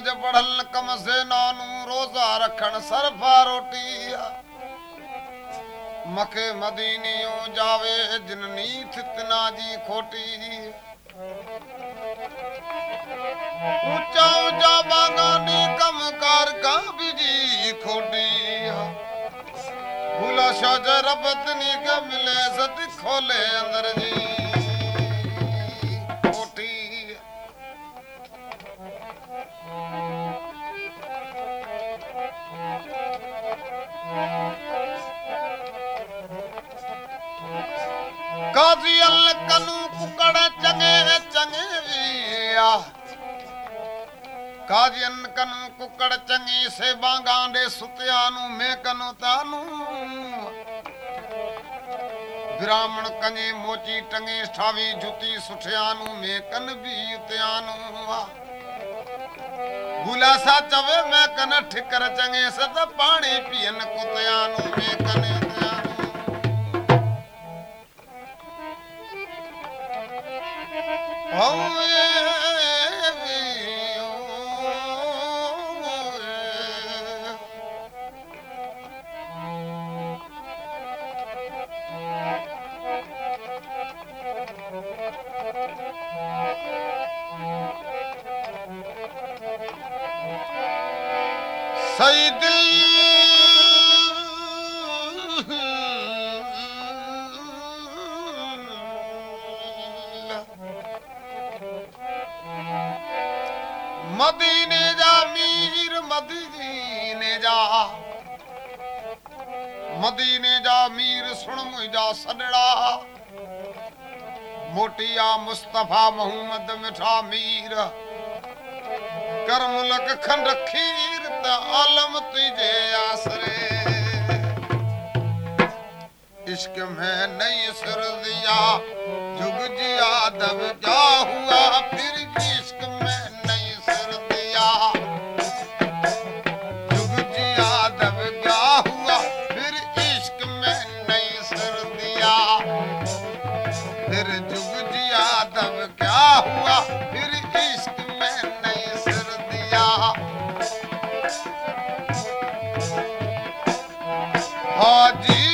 नमाज पढ़ल कम से नानू रोजा रखण सरफा रोटी मखे मदीनियों जावे जिन नीथ तना जी खोटी ऊंचा ऊंचा बागानी कम कार का बिजी खोटी भूला शजर बदनी का मिले सद खोले अंदर जी काजी अल कनु कुकड़ चंगे चंगे काजियन कनु कुकड़ चंगी से बांगांडे सुत्यानु मैं कनु तानु ब्राह्मण कने मोची टंगे ठावी जुती सुठियानु मैं कन भी उत्यानु गुलासा चवे मैं कन ठिकर चंगे सद पानी पियन कुत्यानु मैं कने सही दिल मदीने जा मीर मदीने जा मीर सुन मुझा सदड़ा मोटिया मुस्तफा मोहम्मद मिठा मीर कर मुलक खंड खीर त आलम तुझे आसरे इश्क में नहीं सर दिया जुग जिया दब जा हुआ फिर इश्क में नहीं सर दिया जुग जिया दब जा हुआ फिर इश्क में नहीं सर दिया फिर जुग जिया दब क्या हुआ फिर इश्क में नहीं सर दिया हाजी